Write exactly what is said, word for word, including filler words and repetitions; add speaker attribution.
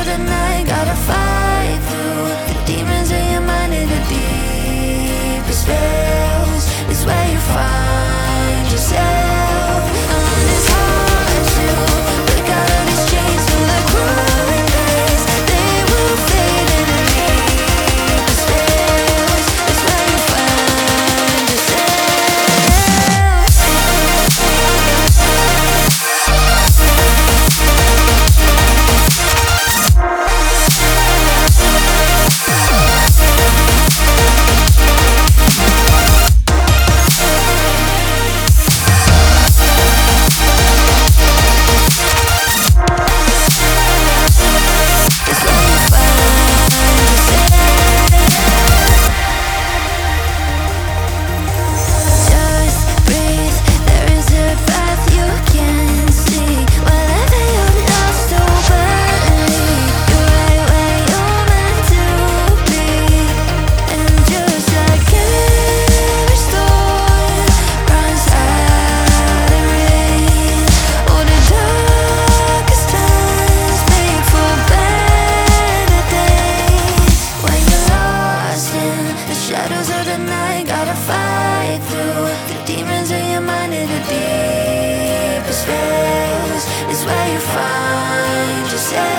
Speaker 1: the night, gotta fight through the demons in your mind. In the deepest veils is where you find yourself. And when it's hard to break out of these chains, feel like growing pains, they will fade. In the deepest veils is where you find yourself. Shadows of the night, gotta fight through the demons in your mind. In the deepest veils is where you find yourself.